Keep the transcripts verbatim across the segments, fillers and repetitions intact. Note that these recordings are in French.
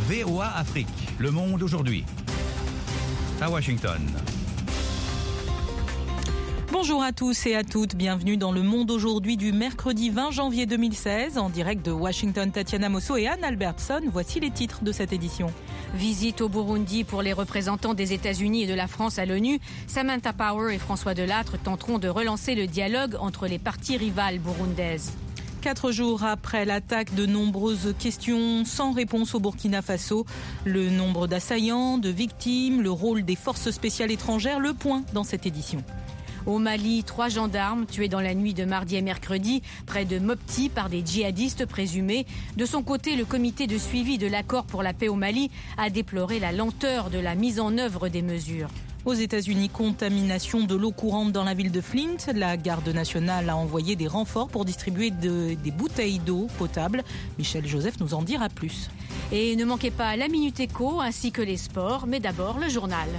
V O A Afrique, Le Monde aujourd'hui. À Washington. Bonjour à tous et à toutes, bienvenue dans Le Monde aujourd'hui du mercredi vingt janvier deux mille seize. En direct de Washington, Tatiana Mosso et Anne Albertson. Voici les titres de cette édition. Visite au Burundi pour les représentants des États-Unis et de la France à l'ONU. Samantha Power et François Delattre tenteront de relancer le dialogue entre les parties rivales burundaises. Quatre jours après l'attaque, de nombreuses questions sans réponse au Burkina Faso. Le nombre d'assaillants, de victimes, le rôle des forces spéciales étrangères, le point dans cette édition. Au Mali, trois gendarmes tués dans la nuit de mardi et mercredi près de Mopti par des djihadistes présumés. De son côté, le comité de suivi de l'accord pour la paix au Mali a déploré la lenteur de la mise en œuvre des mesures. Aux États-Unis, contamination de l'eau courante dans la ville de Flint. La garde nationale a envoyé des renforts pour distribuer de, des bouteilles d'eau potable. Michel Joseph nous en dira plus. Et ne manquez pas la Minute Éco ainsi que les sports, mais d'abord le journal.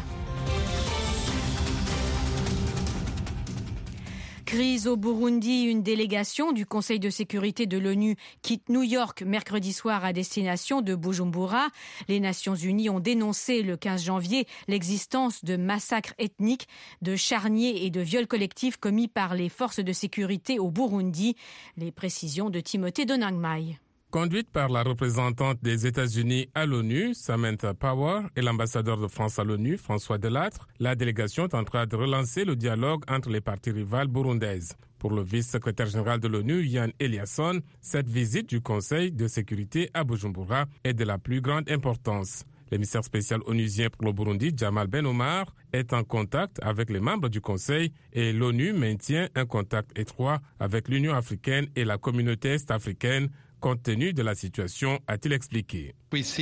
Crise au Burundi, une délégation du Conseil de sécurité de l'ONU quitte New York mercredi soir à destination de Bujumbura. Les Nations Unies ont dénoncé le quinze janvier l'existence de massacres ethniques, de charniers et de viols collectifs commis par les forces de sécurité au Burundi. Les précisions de Timothée Donangmai. Conduite par la représentante des États-Unis à l'ONU, Samantha Power, et l'ambassadeur de France à l'ONU, François Delattre, la délégation tentera de relancer le dialogue entre les parties rivales burundaises. Pour le vice-secrétaire général de l'ONU, Jan Eliasson, cette visite du Conseil de sécurité à Bujumbura est de la plus grande importance. L'émissaire spécial onusien pour le Burundi, Jamal Ben Omar, est en contact avec les membres du Conseil et l'ONU maintient un contact étroit avec l'Union africaine et la communauté est-africaine compte tenu de la situation, a-t-il expliqué.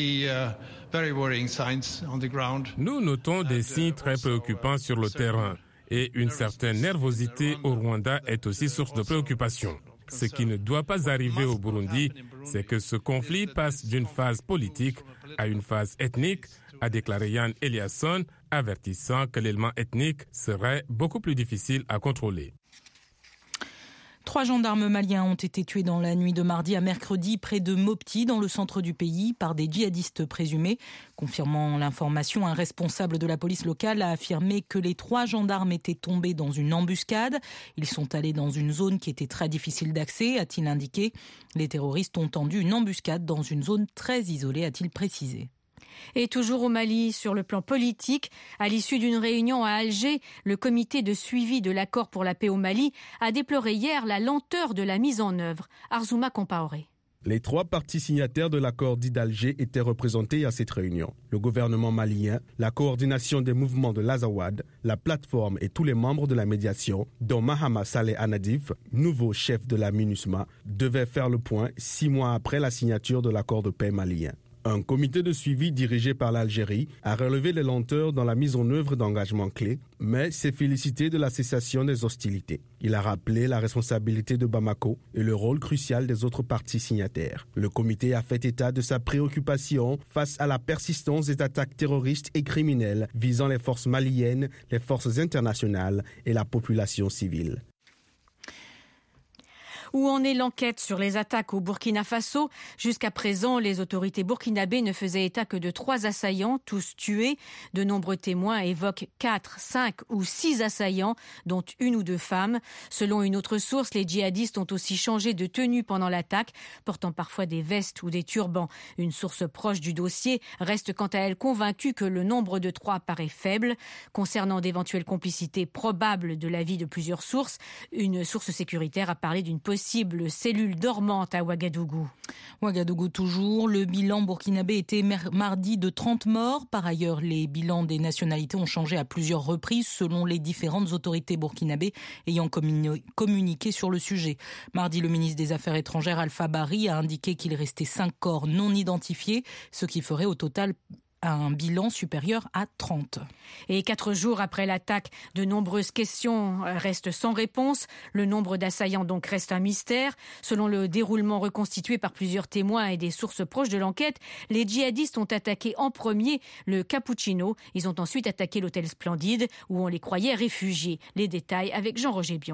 Nous notons des signes très préoccupants sur le terrain et une certaine nervosité au Rwanda est aussi source de préoccupation. Ce qui ne doit pas arriver au Burundi, c'est que ce conflit passe d'une phase politique à une phase ethnique, a déclaré Jan Eliasson, avertissant que l'élément ethnique serait beaucoup plus difficile à contrôler. Trois gendarmes maliens ont été tués dans la nuit de mardi à mercredi près de Mopti, dans le centre du pays, par des djihadistes présumés. Confirmant l'information, un responsable de la police locale a affirmé que les trois gendarmes étaient tombés dans une embuscade. Ils sont allés dans une zone qui était très difficile d'accès, a-t-il indiqué. Les terroristes ont tendu une embuscade dans une zone très isolée, a-t-il précisé. Et toujours au Mali, sur le plan politique, à l'issue d'une réunion à Alger, le comité de suivi de l'accord pour la paix au Mali a déploré hier la lenteur de la mise en œuvre. Arzouma Compaoré. Les trois parties signataires de l'accord dit d'Alger étaient représentés à cette réunion. Le gouvernement malien, la coordination des mouvements de l'Azawad, la plateforme et tous les membres de la médiation, dont Mahama Saleh Anadif, nouveau chef de la MINUSMA, devaient faire le point six mois après la signature de l'accord de paix malien. Un comité de suivi dirigé par l'Algérie a relevé les lenteurs dans la mise en œuvre d'engagements clés, mais s'est félicité de la cessation des hostilités. Il a rappelé la responsabilité de Bamako et le rôle crucial des autres parties signataires. Le comité a fait état de sa préoccupation face à la persistance des attaques terroristes et criminelles visant les forces maliennes, les forces internationales et la population civile. Où en est l'enquête sur les attaques au Burkina Faso ? Jusqu'à présent, les autorités burkinabées ne faisaient état que de trois assaillants, tous tués. De nombreux témoins évoquent quatre, cinq ou six assaillants, dont une ou deux femmes. Selon une autre source, les djihadistes ont aussi changé de tenue pendant l'attaque, portant parfois des vestes ou des turbans. Une source proche du dossier reste quant à elle convaincue que le nombre de trois paraît faible. Concernant d'éventuelles complicités probables de l'avis de plusieurs sources, une source sécuritaire a parlé d'une possible possible cellule dormante à Ouagadougou. Ouagadougou toujours. Le bilan burkinabé était mardi de trente morts. Par ailleurs, les bilans des nationalités ont changé à plusieurs reprises selon les différentes autorités burkinabées ayant communi- communiqué sur le sujet. Mardi, le ministre des Affaires étrangères Alpha Bari a indiqué qu'il restait cinq corps non identifiés, ce qui ferait au total un bilan supérieur à trente. Et quatre jours après l'attaque, de nombreuses questions restent sans réponse. Le nombre d'assaillants donc reste un mystère. Selon le déroulement reconstitué par plusieurs témoins et des sources proches de l'enquête, les djihadistes ont attaqué en premier le Cappuccino. Ils ont ensuite attaqué l'hôtel Splendide où on les croyait réfugiés. Les détails avec Jean-Roger Bion.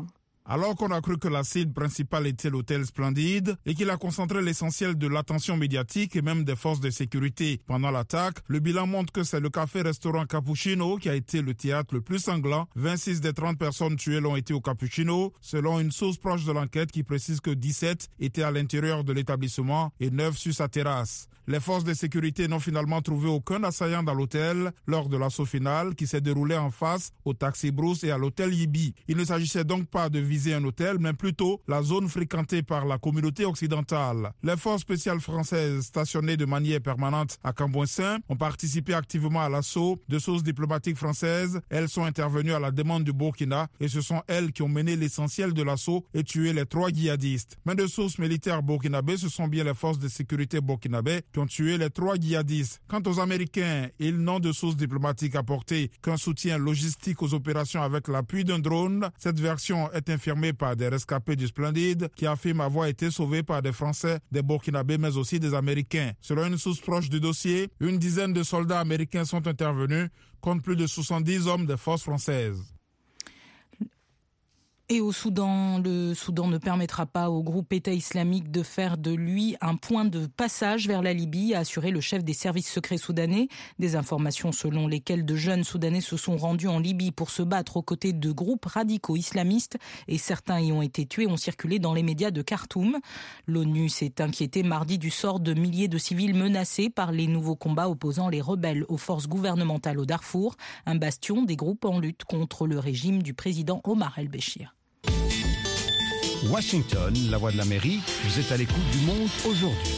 Alors qu'on a cru que la cible principale était l'hôtel Splendide et qu'il a concentré l'essentiel de l'attention médiatique et même des forces de sécurité pendant l'attaque, le bilan montre que c'est le café-restaurant Cappuccino qui a été le théâtre le plus sanglant. vingt-six des trente personnes tuées l'ont été au Cappuccino, selon une source proche de l'enquête qui précise que dix-sept étaient à l'intérieur de l'établissement et neuf sur sa terrasse. Les forces de sécurité n'ont finalement trouvé aucun assaillant dans l'hôtel lors de l'assaut final qui s'est déroulé en face au Taxi Brousse et à l'hôtel Yibi. Il ne s'agissait donc pas de viser un hôtel, mais plutôt la zone fréquentée par la communauté occidentale. Les forces spéciales françaises stationnées de manière permanente à Cambouin-Saint ont participé activement à l'assaut. De sources diplomatiques françaises, elles sont intervenues à la demande du Burkina et ce sont elles qui ont mené l'essentiel de l'assaut et tué les trois djihadistes. Mais de sources militaires burkinabées, ce sont bien les forces de sécurité burkinabées qui ont tué les trois djihadistes. Quant aux Américains, ils n'ont de sources diplomatiques apporté qu'un soutien logistique aux opérations avec l'appui d'un drone. Cette version est infirmée par des rescapés du Splendide qui affirment avoir été sauvés par des Français, des Burkinabés mais aussi des Américains. Selon une source proche du dossier, une dizaine de soldats américains sont intervenus contre plus de soixante-dix hommes des forces françaises. Et au Soudan, le Soudan ne permettra pas au groupe État islamique de faire de lui un point de passage vers la Libye, a assuré le chef des services secrets soudanais. Des informations selon lesquelles de jeunes Soudanais se sont rendus en Libye pour se battre aux côtés de groupes radicaux islamistes et certains y ont été tués ont circulé dans les médias de Khartoum. L'ONU s'est inquiétée mardi du sort de milliers de civils menacés par les nouveaux combats opposant les rebelles aux forces gouvernementales au Darfour, un bastion des groupes en lutte contre le régime du président Omar el-Béchir. Washington, la voix de l'Amérique, vous êtes à l'écoute du Monde aujourd'hui.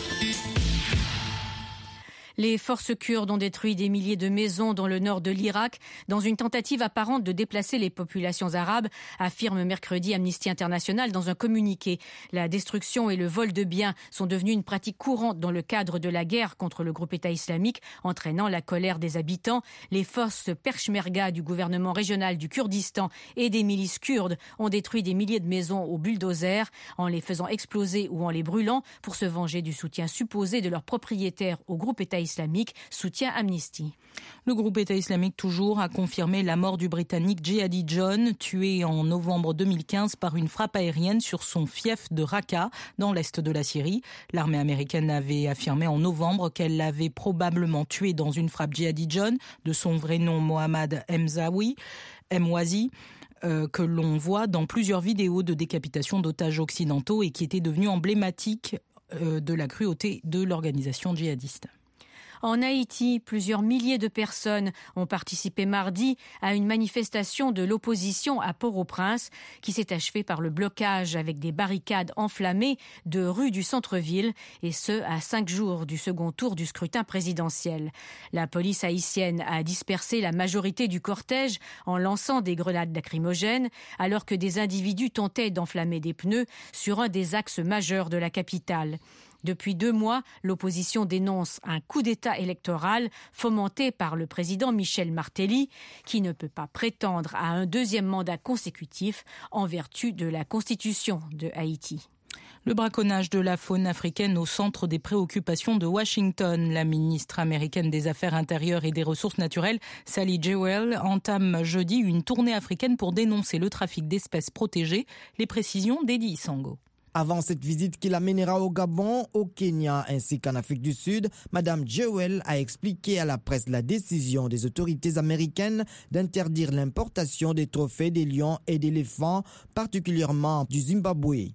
Les forces kurdes ont détruit des milliers de maisons dans le nord de l'Irak dans une tentative apparente de déplacer les populations arabes, affirme mercredi Amnesty International dans un communiqué. La destruction et le vol de biens sont devenus une pratique courante dans le cadre de la guerre contre le groupe État islamique, entraînant la colère des habitants. Les forces Peshmerga du gouvernement régional du Kurdistan et des milices kurdes ont détruit des milliers de maisons au bulldozer en les faisant exploser ou en les brûlant pour se venger du soutien supposé de leurs propriétaires au groupe État islamique, soutient Amnesty. Le groupe État islamique toujours a confirmé la mort du Britannique Jihadi John, tué en novembre deux mille quinze par une frappe aérienne sur son fief de Raqqa, dans l'est de la Syrie. L'armée américaine avait affirmé en novembre qu'elle l'avait probablement tué dans une frappe Jihadi John, de son vrai nom Mohammad Mzawi, Mwazi, euh, que l'on voit dans plusieurs vidéos de décapitation d'otages occidentaux et qui était devenu emblématique euh, de la cruauté de l'organisation djihadiste. En Haïti, plusieurs milliers de personnes ont participé mardi à une manifestation de l'opposition à Port-au-Prince qui s'est achevée par le blocage avec des barricades enflammées de rues du centre-ville et ce, à cinq jours du second tour du scrutin présidentiel. La police haïtienne a dispersé la majorité du cortège en lançant des grenades lacrymogènes alors que des individus tentaient d'enflammer des pneus sur un des axes majeurs de la capitale. Depuis deux mois, l'opposition dénonce un coup d'État électoral fomenté par le président Michel Martelly, qui ne peut pas prétendre à un deuxième mandat consécutif en vertu de la Constitution de Haïti. Le braconnage de la faune africaine au centre des préoccupations de Washington. La ministre américaine des Affaires intérieures et des Ressources naturelles, Sally Jewell, entame jeudi une tournée africaine pour dénoncer le trafic d'espèces protégées. Les précisions d'Eddie Sango. Avant cette visite qui l'amènera au Gabon, au Kenya ainsi qu'en Afrique du Sud, Madame Jewell a expliqué à la presse la décision des autorités américaines d'interdire l'importation des trophées des lions et d'éléphants, particulièrement du Zimbabwe.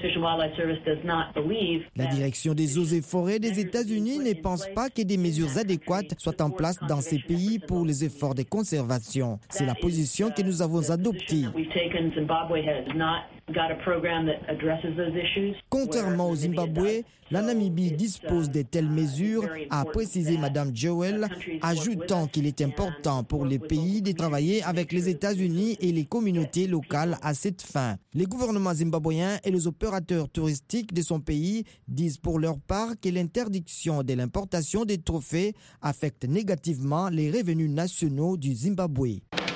La direction des eaux et forêts des États-Unis ne pense pas que des mesures adéquates soient en place dans ces pays pour les efforts de conservation. C'est la position que nous avons adoptée. Contrairement au Zimbabwe, la Namibie dispose de telles mesures, a précisé Madame Jewell, ajoutant qu'il est important pour les pays de travailler avec les États-Unis et les communautés locales à cette fin. Les gouvernements zimbabwéens et les opérateurs touristiques de son pays disent pour leur part que l'interdiction de l'importation des trophées affecte négativement les revenus nationaux du Zimbabwe.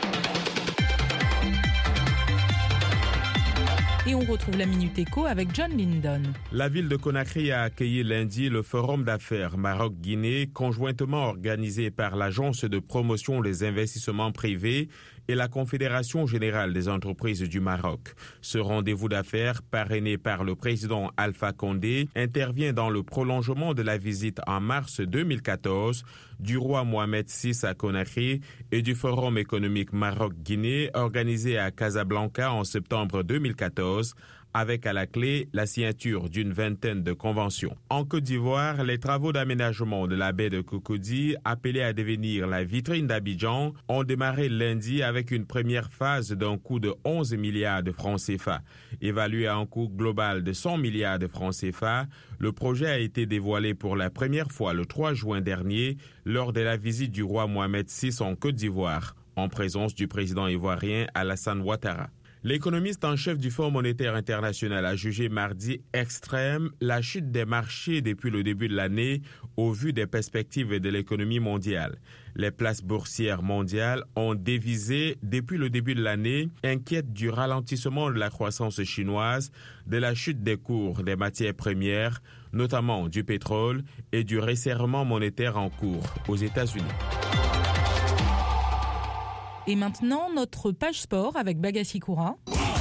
Et on retrouve la Minute Éco avec John Lindon. La ville de Conakry a accueilli lundi le Forum d'affaires Maroc-Guinée, conjointement organisé par l'Agence de promotion des investissements privés et la Confédération générale des entreprises du Maroc. Ce rendez-vous d'affaires, parrainé par le président Alpha Condé, intervient dans le prolongement de la visite en mars deux mille quatorze du roi Mohamed six à Conakry et du Forum économique Maroc-Guinée organisé à Casablanca en septembre deux mille quatorze, avec à la clé la signature d'une vingtaine de conventions. En Côte d'Ivoire, les travaux d'aménagement de la baie de Cocody, appelés à devenir la vitrine d'Abidjan, ont démarré lundi avec une première phase d'un coût de onze milliards de francs C F A. Évalué à un coût global de cent milliards de francs C F A, le projet a été dévoilé pour la première fois le trois juin dernier lors de la visite du roi Mohamed six en Côte d'Ivoire, en présence du président ivoirien Alassane Ouattara. L'économiste en chef du Fonds monétaire international a jugé mardi extrême la chute des marchés depuis le début de l'année au vu des perspectives de l'économie mondiale. Les places boursières mondiales ont dévisé depuis le début de l'année, inquiètes du ralentissement de la croissance chinoise, de la chute des cours des matières premières, notamment du pétrole, et du resserrement monétaire en cours aux États-Unis. Et maintenant, notre page sport avec Bagassi Koura.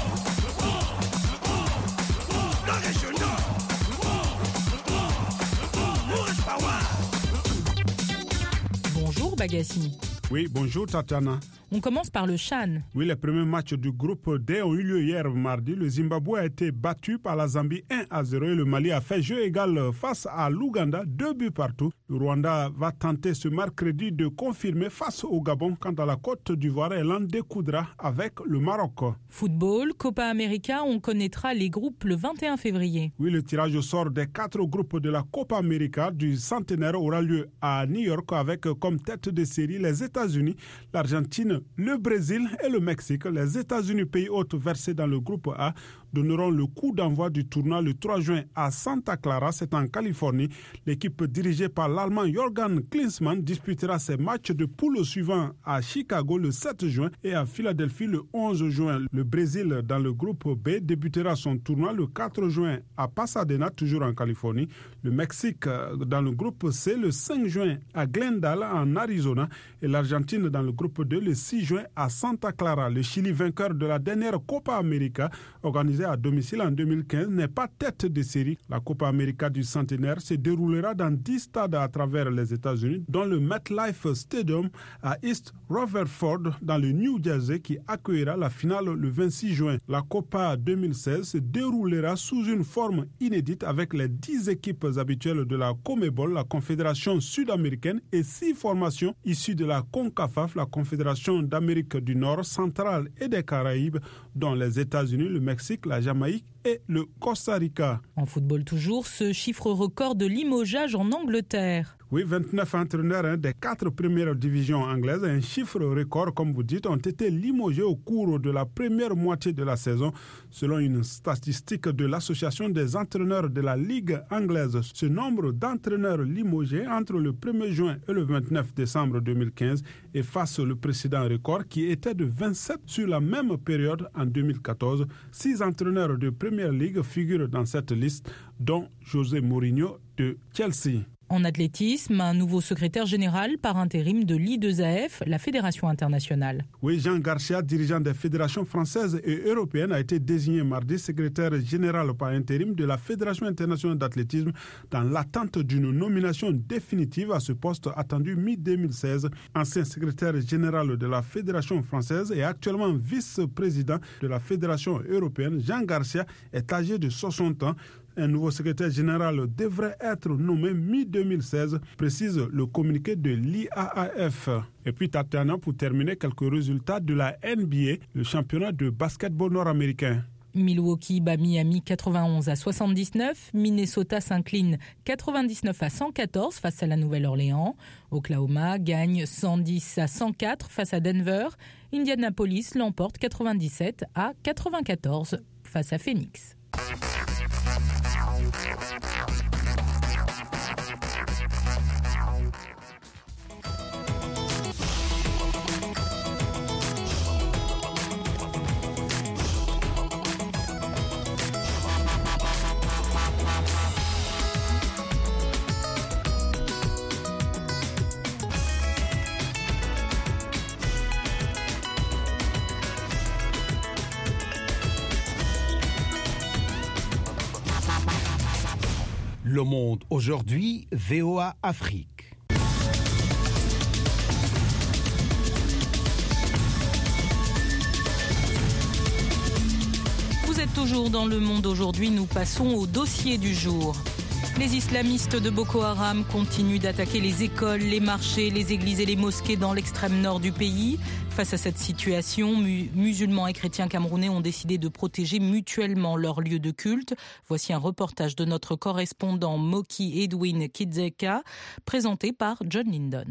Bonjour Bagassi. Oui, bonjour Tatiana. On commence par le Chan. Oui, les premiers matchs du groupe D ont eu lieu hier mardi. Le Zimbabwe a été battu par la Zambie un à zéro et le Mali a fait jeu égal face à l'Ouganda, deux buts partout. Le Rwanda va tenter ce mercredi de confirmer face au Gabon. Quant à la Côte d'Ivoire, elle en découdra avec le Maroc. Football, Copa América, on connaîtra les groupes le vingt et un février. Oui, le tirage au sort des quatre groupes de la Copa América du centenaire aura lieu à New York avec comme tête de série les États-Unis, l'Argentine, le Brésil et le Mexique. Les États-Unis, pays hôtes versés dans le groupe A, donneront le coup d'envoi du tournoi le trois juin à Santa Clara, c'est en Californie. L'équipe dirigée par l'Allemand Jürgen Klinsmann disputera ses matchs de poule suivants à Chicago le sept juin et à Philadelphie le onze juin. Le Brésil, dans le groupe B, débutera son tournoi le quatre juin à Pasadena, toujours en Californie. Le Mexique, dans le groupe C, le cinq juin à Glendale, en Arizona. Et l'Argentine, dans le groupe deux, le six juin à Santa Clara. Le Chili, vainqueur de la dernière Copa América, organisée à domicile en deux mille quinze, n'est pas tête de série. La Copa América du centenaire se déroulera dans dix stades à travers les États-Unis, dont le MetLife Stadium à East Rutherford, dans le New Jersey, qui accueillera la finale le vingt-six juin. La Copa deux mille seize se déroulera sous une forme inédite avec les dix équipes habituelles de la CONMEBOL, la Confédération sud-américaine, et six formations issues de la CONCACAF, la Confédération d'Amérique du Nord, centrale et des Caraïbes, dont les États-Unis, le Mexique, la Jamaïque et le Costa Rica. En football toujours, ce chiffre record de limogeage en Angleterre. Oui, vingt-neuf entraîneurs hein, des quatre premières divisions anglaises, un chiffre record, comme vous dites, ont été limogés au cours de la première moitié de la saison, selon une statistique de l'Association des entraîneurs de la Ligue anglaise. Ce nombre d'entraîneurs limogés entre le premier juin et le vingt-neuf décembre deux mille quinze efface le précédent record qui était de vingt-sept sur la même période en deux mille quatorze. Six entraîneurs de Première Ligue figurent dans cette liste, dont José Mourinho de Chelsea. En athlétisme, un nouveau secrétaire général par intérim de l'I deux A F, la Fédération internationale. Oui, Jean Garcia, dirigeant des fédérations françaises et européennes, a été désigné mardi secrétaire général par intérim de la Fédération internationale d'athlétisme dans l'attente d'une nomination définitive à ce poste attendu mi deux mille seize. Ancien secrétaire général de la Fédération française et actuellement vice-président de la Fédération européenne, Jean Garcia est âgé de soixante ans. Un nouveau secrétaire général devrait être nommé mi deux mille seize, précise le communiqué de l'I A A F. Et puis Tatiana, pour terminer, quelques résultats de la N B A, le championnat de basketball nord-américain. Milwaukee bat Miami quatre-vingt-onze à soixante-dix-neuf, Minnesota s'incline quatre-vingt-dix-neuf à cent quatorze face à la Nouvelle-Orléans, Oklahoma gagne cent dix à cent quatre face à Denver, Indianapolis l'emporte quatre-vingt-dix-sept à quatre-vingt-quatorze face à Phoenix. Le Monde aujourd'hui, V O A Afrique. Vous êtes toujours dans Le Monde aujourd'hui, nous passons au dossier du jour. Les islamistes de Boko Haram continuent d'attaquer les écoles, les marchés, les églises et les mosquées dans l'extrême nord du pays. Face à cette situation, mu- musulmans et chrétiens camerounais ont décidé de protéger mutuellement leurs lieux de culte. Voici un reportage de notre correspondant Moki Edwin Kidzeka, présenté par John Lindon.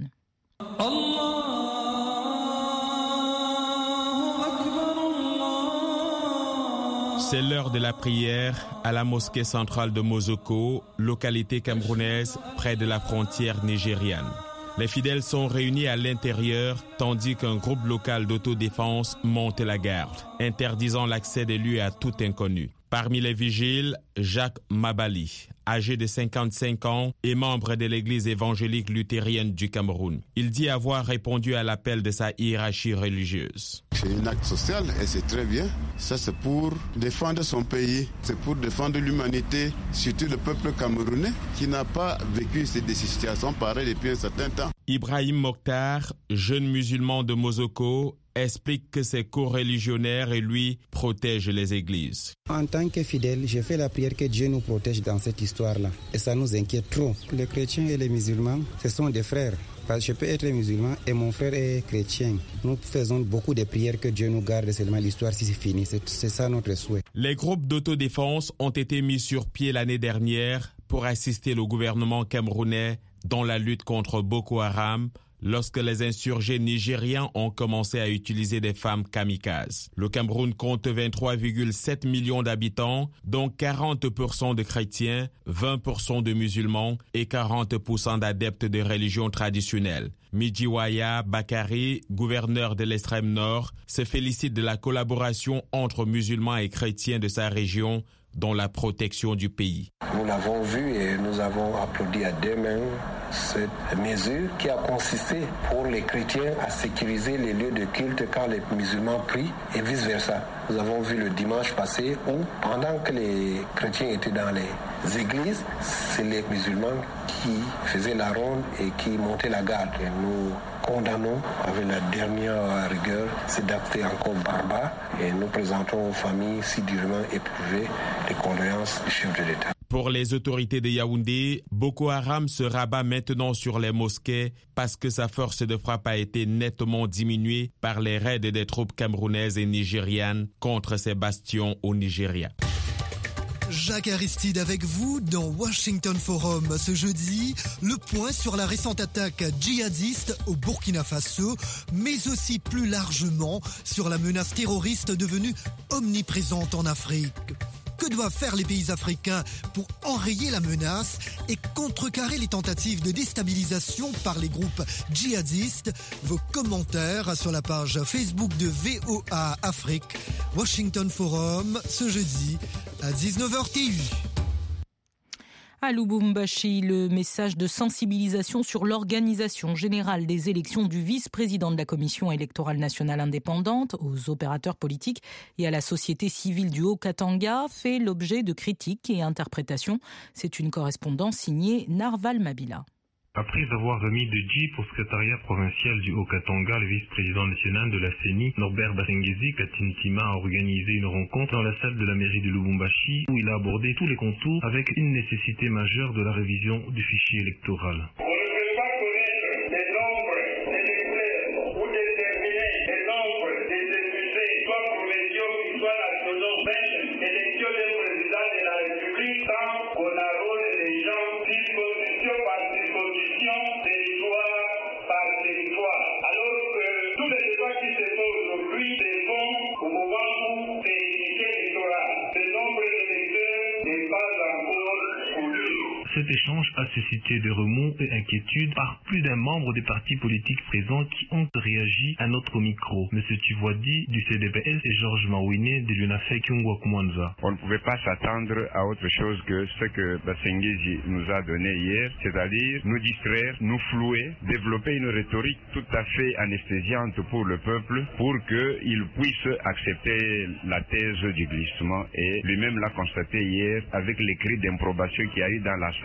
C'est l'heure de la prière à la mosquée centrale de Mozoko, localité camerounaise près de la frontière nigériane. Les fidèles sont réunis à l'intérieur tandis qu'un groupe local d'autodéfense monte la garde, interdisant l'accès des lieux à tout inconnu. Parmi les vigiles, Jacques Mabali, âgé de cinquante-cinq ans et membre de l'église évangélique luthérienne du Cameroun. Il dit avoir répondu à l'appel de sa hiérarchie religieuse. C'est un acte social et c'est très bien. Ça, c'est pour défendre son pays, c'est pour défendre l'humanité, surtout le peuple camerounais qui n'a pas vécu ces situations pareilles depuis un certain temps. Ibrahim Mokhtar, jeune musulman de Mozoko, explique que ses co-religionnaires et lui protègent les églises. En tant que fidèle, je fais la prière que Dieu nous protège dans cette histoire-là. Et ça nous inquiète trop. Les chrétiens et les musulmans, ce sont des frères. Parce que je peux être musulman et mon frère est chrétien. Nous faisons beaucoup de prières que Dieu nous garde seulement l'histoire si c'est fini. C'est, c'est ça notre souhait. Les groupes d'autodéfense ont été mis sur pied l'année dernière pour assister le gouvernement camerounais dans la lutte contre Boko Haram, lorsque les insurgés nigériens ont commencé à utiliser des femmes kamikazes. Le Cameroun compte vingt-trois virgule sept millions d'habitants, dont quarante pour cent de chrétiens, vingt pour cent de musulmans et quarante pour cent d'adeptes de religions traditionnelles. Midjiwaya Bakari, gouverneur de l'extrême nord, se félicite de la collaboration entre musulmans et chrétiens de sa région dans la protection du pays. Nous l'avons vu et nous avons applaudi à deux mains cette mesure qui a consisté pour les chrétiens à sécuriser les lieux de culte quand les musulmans prient et vice-versa. Nous avons vu le dimanche passé où, pendant que les chrétiens étaient dans les églises, c'est les musulmans qui faisaient la ronde et qui montaient la garde. Et nous condamnons avec la dernière rigueur cet acte encore barbare et nous présentons aux familles si durement éprouvées les condoléances du chef de l'État. Pour les autorités de Yaoundé, Boko Haram se rabat maintenant sur les mosquées parce que sa force de frappe a été nettement diminuée par les raids des troupes camerounaises et nigérianes contre ces bastions au Nigeria. Jacques Aristide avec vous dans Washington Forum ce jeudi. Le point sur la récente attaque djihadiste au Burkina Faso, mais aussi plus largement sur la menace terroriste devenue omniprésente en Afrique. Que doivent faire les pays africains pour enrayer la menace et contrecarrer les tentatives de déstabilisation par les groupes djihadistes? Vos commentaires sur la page Facebook de V O A Afrique. Washington Forum, ce jeudi à dix-neuf heures T U. À Lubumbashi, le message de sensibilisation sur l'organisation générale des élections du vice-président de la Commission électorale nationale indépendante, aux opérateurs politiques et à la société civile du Haut-Katanga fait l'objet de critiques et interprétations. C'est une correspondance signée Narval Mabila. Après avoir remis de Jeep au secrétariat provincial du Haut-Katanga, le vice-président national de la C E N I, Norbert Barengezi Katintima, a organisé une rencontre dans la salle de la mairie de Lubumbashi où il a abordé tous les contours avec une nécessité majeure de la révision du fichier électoral. Cet échange a suscité des remous et inquiétudes par plus d'un membre des partis politiques présents qui ont réagi à notre micro. Monsieur Tuvoidi du C D P S et Georges Mawine de l'UNAFE Kyungwa Kumwanza. On ne pouvait pas s'attendre à autre chose que ce que Basengezi nous a donné hier, c'est-à-dire nous distraire, nous flouer, développer une rhétorique tout à fait anesthésiante pour le peuple pour qu'il puisse accepter la thèse du glissement. Et lui-même l'a constaté hier avec les cris d'improbation qu'il y a eu dans la salle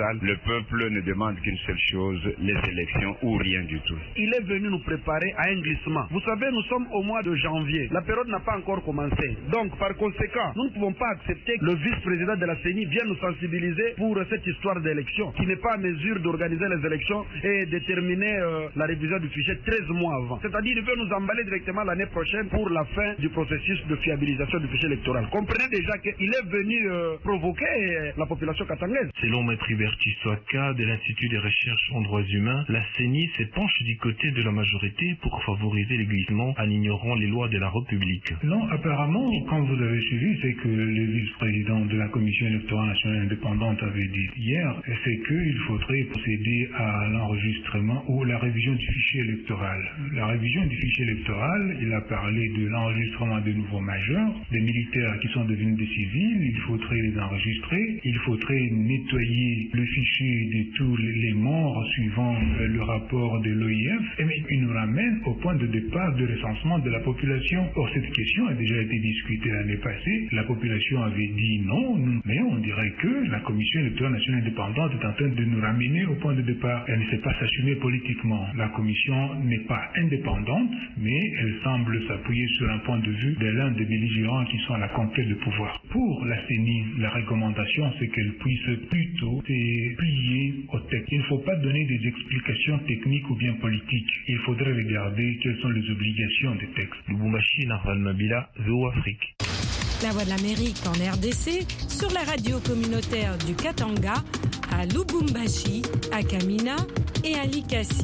électorale, le peuple ne demande qu'une seule chose, les élections ou rien du tout. Il est venu nous préparer à un glissement. Vous savez, nous sommes au mois de janvier. La période n'a pas encore commencé. Donc, par conséquent, nous ne pouvons pas accepter que le vice-président de la CENI vienne nous sensibiliser pour cette histoire d'élection, qui n'est pas à mesure d'organiser les élections et déterminer euh, la révision du fichier treize mois avant. C'est-à-dire qu'il veut nous emballer directement l'année prochaine pour la fin du processus de fiabilisation du fichier électoral. Comprenez déjà qu'il est venu euh, provoquer euh, la population katangaise. Selon Maître Huberti Swaka de l'Institut des recherches en droits humains, la CENI se penche du côté de la majorité pour favoriser les glissements en ignorant les lois de la République. Non, apparemment, quand vous avez suivi, c'est que le vice-président de la Commission électorale nationale indépendante avait dit hier, c'est qu'il faudrait procéder à l'enregistrement ou la révision du fichier électoral. La révision du fichier électoral, il a parlé de l'enregistrement de nouveaux majeurs, des militaires qui sont devenus des civils, il faudrait les enregistrer, il faudrait nettoyer le fichier de tous les morts suivant le rapport de l'O I F, et il nous ramène au point de départ de recensement de la population. Or, cette question a déjà été discutée l'année passée, la population avait dit non, mais on dirait que la Commission électorale nationale indépendante est en train de nous ramener au point de départ. Elle ne sait pas s'assumer politiquement. La Commission n'est pas indépendante, mais elle semble s'appuyer sur un point de vue de l'un des belligérants qui sont à la conquête de pouvoir. Pour la CENI, la recommandation, c'est qu'elle puisse plutôt se plier au texte. Il ne faut pas donner des explications techniques ou bien politiques. Il faudrait regarder quelles sont les obligations des textes. Lubumbashi, Narval Mabila, V O Afrique. La Voix de l'Amérique en R D C, sur la radio communautaire du Katanga, à Lubumbashi, à Kamina et à Likasi.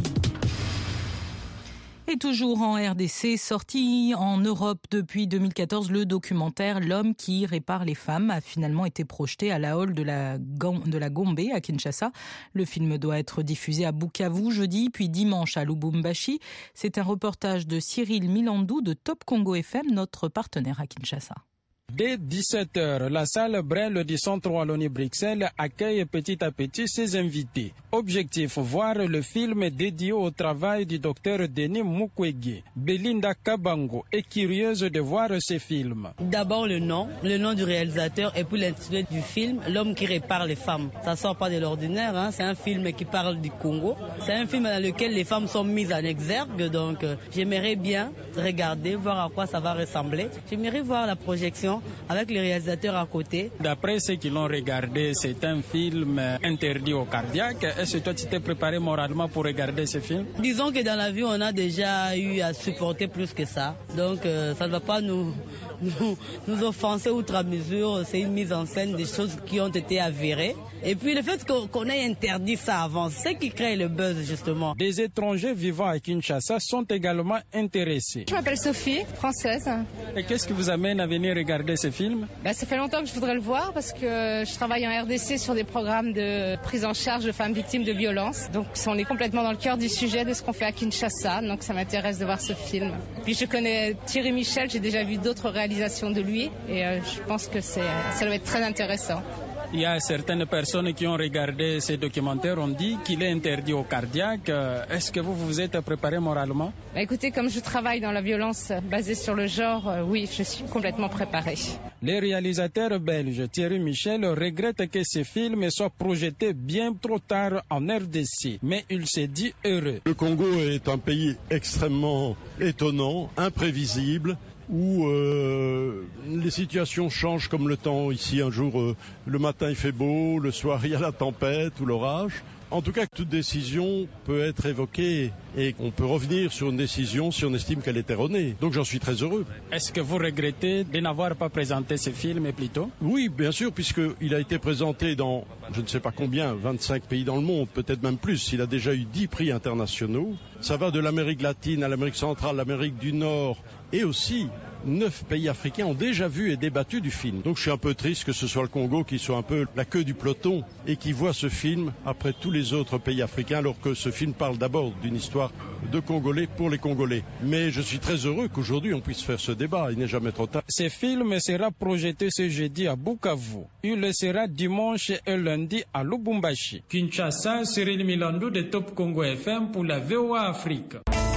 Et toujours en R D C, sorti en Europe depuis deux mille quatorze, le documentaire L'homme qui répare les femmes a finalement été projeté à la hall de la, de la Gombe à Kinshasa. Le film doit être diffusé à Bukavu jeudi, puis dimanche à Lubumbashi. C'est un reportage de Cyril Milandou de Top Congo F M, notre partenaire à Kinshasa. Dès dix-sept heures, la salle Brel du Centre Wallonie-Bruxelles accueille petit à petit ses invités. Objectif, voir le film dédié au travail du docteur Denis Mukwege. Belinda Kabango est curieuse de voir ce film. D'abord le nom, le nom du réalisateur et puis l'intitulé du film, L'homme qui répare les femmes. Ça sort pas de l'ordinaire, hein. C'est un film qui parle du Congo. C'est un film dans lequel les femmes sont mises en exergue, donc euh, j'aimerais bien regarder, voir à quoi ça va ressembler. J'aimerais voir la projection avec les réalisateurs à côté. D'après ceux qui l'ont regardé, c'est un film interdit aux cardiaques. Est-ce que toi tu t'es préparé moralement pour regarder ce film? Disons que dans la vie on a déjà eu à supporter plus que ça. Donc euh, ça ne va pas nous, nous, nous offenser outre mesure. C'est une mise en scène des choses qui ont été avérées. Et puis le fait qu'on, qu'on ait interdit ça avant, c'est ce qui crée le buzz justement. Des étrangers vivant à Kinshasa sont également intéressés. Je m'appelle Sophie, française. Et qu'est-ce qui vous amène à venir regarder ce film? Ben, ça fait longtemps que je voudrais le voir parce que je travaille en R D C sur des programmes de prise en charge de femmes victimes de violences. Donc on est complètement dans le cœur du sujet de ce qu'on fait à Kinshasa. Donc ça m'intéresse de voir ce film. Puis je connais Thierry Michel, j'ai déjà vu d'autres réalisations de lui et euh, je pense que c'est, ça doit être très intéressant. Il y a certaines personnes qui ont regardé ces documentaires, ont dit qu'il est interdit aux cardiaques. Est-ce que vous vous êtes préparé moralement? Bah écoutez, comme je travaille dans la violence basée sur le genre, euh, oui, je suis complètement préparée. Les réalisateurs belges Thierry Michel regrettent que ce film soit projeté bien trop tard en R D C, mais il s'est dit heureux. Le Congo est un pays extrêmement étonnant, imprévisible, où euh, les situations changent comme le temps. Ici, un jour, euh, le matin il fait beau, le soir il y a la tempête ou l'orage. En tout cas, toute décision peut être évoquée et on peut revenir sur une décision si on estime qu'elle est erronée. Donc j'en suis très heureux. Est-ce que vous regrettez de n'avoir pas présenté ce film plus tôt? Oui, bien sûr, puisqu'il a été présenté dans, je ne sais pas combien, vingt-cinq pays dans le monde, peut-être même plus. Il a déjà eu dix prix internationaux. Ça va de l'Amérique latine à l'Amérique centrale, l'Amérique du Nord et aussi neuf pays africains ont déjà vu et débattu du film. Donc je suis un peu triste que ce soit le Congo qui soit un peu la queue du peloton et qui voit ce film après tous les autres pays africains, alors que ce film parle d'abord d'une histoire de Congolais pour les Congolais. Mais je suis très heureux qu'aujourd'hui on puisse faire ce débat, il n'est jamais trop tard. Ce film sera projeté ce jeudi à Bukavu. Il le sera dimanche et lundi à Lubumbashi. Kinshasa, Cyril Milandou de Top Congo F M pour la V O A Afrique.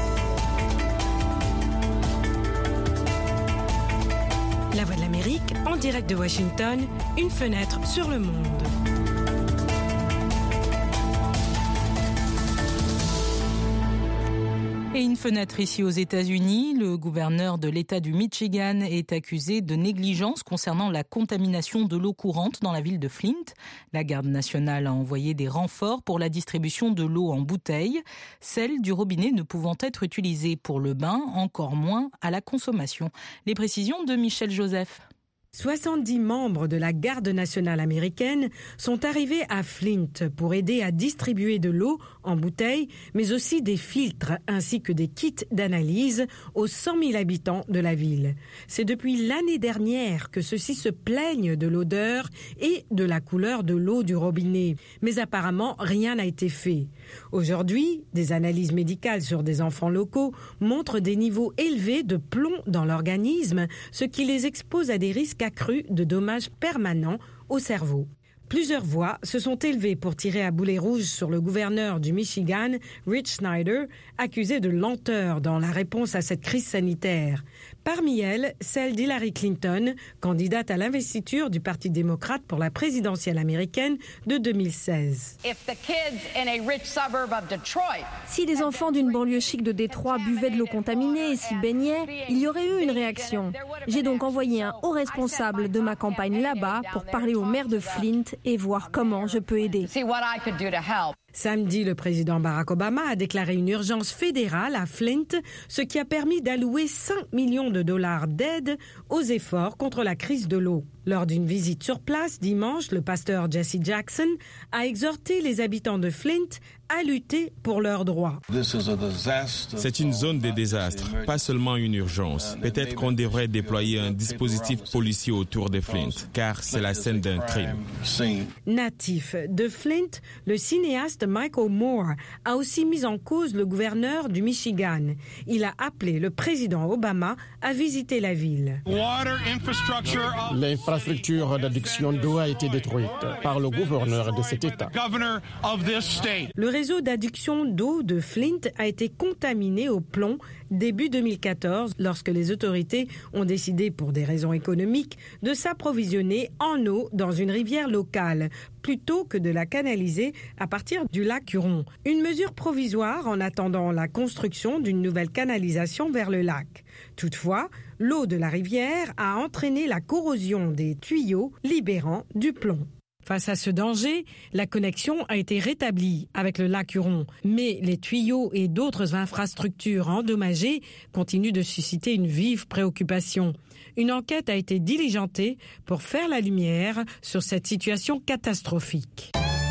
La Voix de l'Amérique, en direct de Washington, une fenêtre sur le monde. Et une fenêtre ici aux États-Unis. Le gouverneur de l'État du Michigan est accusé de négligence concernant la contamination de l'eau courante dans la ville de Flint. La garde nationale a envoyé des renforts pour la distribution de l'eau en bouteille, celle du robinet ne pouvant être utilisée pour le bain, encore moins à la consommation. Les précisions de Michel Joseph. soixante-dix membres de la garde nationale américaine sont arrivés à Flint pour aider à distribuer de l'eau en bouteille, mais aussi des filtres ainsi que des kits d'analyse aux cent mille habitants de la ville. C'est depuis l'année dernière que ceux-ci se plaignent de l'odeur et de la couleur de l'eau du robinet, mais apparemment rien n'a été fait. Aujourd'hui, des analyses médicales sur des enfants locaux montrent des niveaux élevés de plomb dans l'organisme, ce qui les expose à des risques accru de dommages permanents au cerveau. Plusieurs voix se sont élevées pour tirer à boulet rouge sur le gouverneur du Michigan, Rich Snyder, accusé de lenteur dans la réponse à cette crise sanitaire. Parmi elles, celle d'Hillary Clinton, candidate à l'investiture du Parti démocrate pour la présidentielle américaine de deux mille seize. Si les enfants d'une banlieue chic de Détroit buvaient de l'eau contaminée et s'y baignaient, il y aurait eu une réaction. J'ai donc envoyé un haut responsable de ma campagne là-bas pour parler au maire de Flint et voir comment je peux aider. Samedi, le président Barack Obama a déclaré une urgence fédérale à Flint, ce qui a permis d'allouer cinq millions de dollars d'aide aux efforts contre la crise de l'eau. Lors d'une visite sur place dimanche, le pasteur Jesse Jackson a exhorté les habitants de Flint à lutter pour leurs droits. C'est une zone de désastre, pas seulement une urgence. Peut-être qu'on devrait déployer un dispositif policier autour de Flint, car c'est la scène d'un crime. Natif de Flint, le cinéaste Michael Moore a aussi mis en cause le gouverneur du Michigan. Il a appelé le président Obama à visiter la ville. L'infrastructure d'adduction d'eau a été détruite par le gouverneur de cet État. Le réseau d'adduction d'eau de Flint a été contaminé au plomb début deux mille quatorze lorsque les autorités ont décidé, pour des raisons économiques, de s'approvisionner en eau dans une rivière locale plutôt que de la canaliser à partir du lac Huron. Une mesure provisoire en attendant la construction d'une nouvelle canalisation vers le lac. Toutefois, l'eau de la rivière a entraîné la corrosion des tuyaux, libérant du plomb. Face à ce danger, la connexion a été rétablie avec le lac Huron, mais les tuyaux et d'autres infrastructures endommagées continuent de susciter une vive préoccupation. Une enquête a été diligentée pour faire la lumière sur cette situation catastrophique.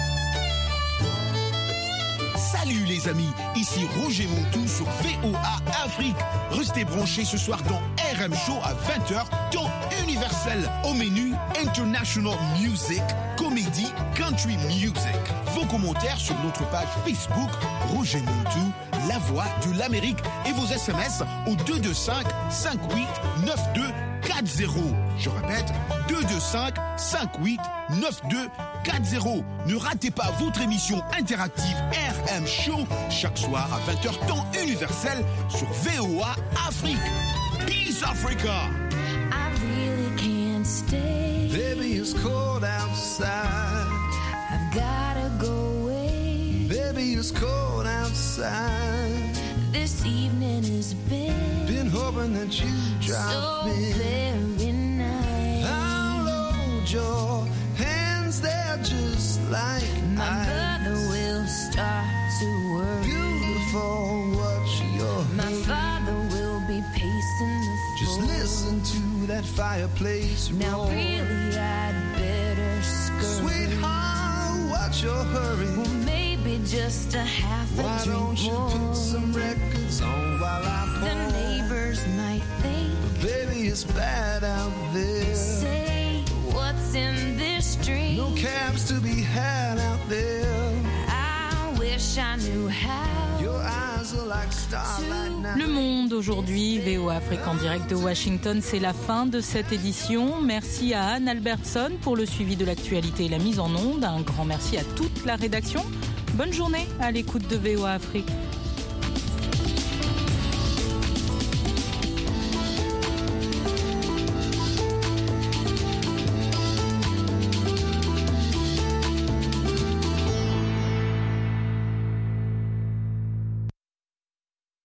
Salut les amis, ici Roger Montou sur V O A Afrique. Restez branchés ce soir dans R M Show à vingt heures, dans Universel. Au menu, International Music, Comédie, Country Music. Vos commentaires sur notre page Facebook, Roger Montou, la voix de l'Amérique. Et vos S M S au deux deux cinq, cinq huit neuf deux quatre zéro. Je répète, deux deux cinq, cinq huit neuf deux quatre zéro. Ne ratez pas votre émission interactive R M Show chaque soir à vingt heures temps universel sur V O A Afrique. Peace Africa. I really can't stay. Baby, it's cold outside. I've gotta go away. Baby, it's cold outside. This evening has been Been hoping that you drop so in. very nice. I'll hold your hands there just like My ice. brother will start to worry. Beautiful, what's your My hurry? father will be pacing the floor. Just listen to that fireplace Now roar. really I'd better scurry. Sweetheart, what's your hurry? Well, maybe just a half a Why drink don't you more. put some records on while I pour? The neighbors might think, But baby, it's bad out there. say, what's in this drink? No cabs to be had out there. I wish I knew how. Your eyes are like starlight now. Le Monde aujourd'hui, V O A Afrique en direct de Washington, c'est la fin de cette édition. Merci à Anne Albertson pour le suivi de l'actualité et la mise en onde. Un grand merci à toute la rédaction. Bonne journée à l'écoute de V O A Afrique.